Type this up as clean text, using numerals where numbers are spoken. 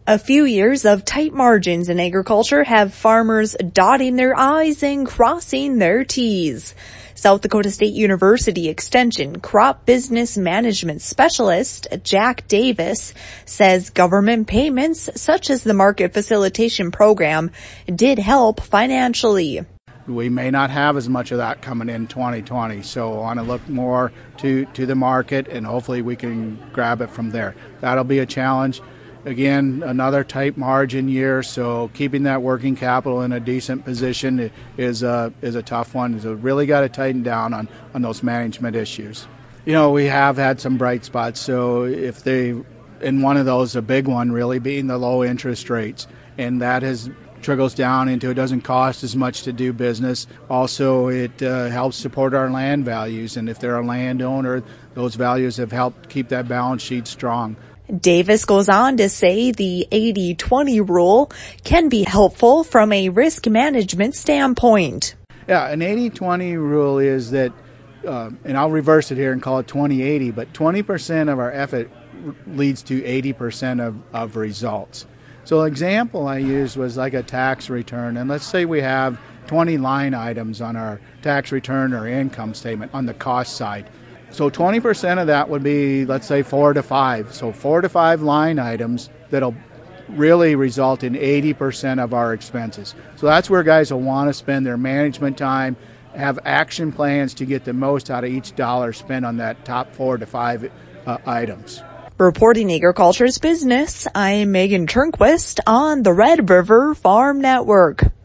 A few years of tight margins in agriculture have farmers dotting their I's and crossing their T's. South Dakota State University Extension Crop Business Management Specialist Jack Davis says government payments such as the Market Facilitation Program did help financially. We may not have as much of that coming in 2020, so I want to look more to the market, and hopefully we can grab it from there. That'll be a challenge. Again, another tight margin year, so keeping that working capital in a decent position is a tough one. So really got to tighten down on those management issues. You know, we have had some bright spots, so and one of those, a big one really, being the low interest rates, and that trickles down into it doesn't cost as much to do business. Also, it helps support our land values, and if they're a landowner, those values have helped keep that balance sheet strong. Davis goes on to say the 80-20 rule can be helpful from a risk management standpoint. Yeah, an 80-20 rule is that, and I'll reverse it here and call it 20-80, but 20% of our effort leads to 80% of results. So an example I used was like a tax return, and let's say we have 20 line items on our tax return or income statement on the cost side. So 20% of that would be, let's say, 4 to 5. So 4 to 5 line items that'll really result in 80% of our expenses. So that's where guys will want to spend their management time, have action plans to get the most out of each dollar spent on that top 4 to 5 items. Reporting Agriculture's Business, I'm Megan Turnquist on the Red River Farm Network.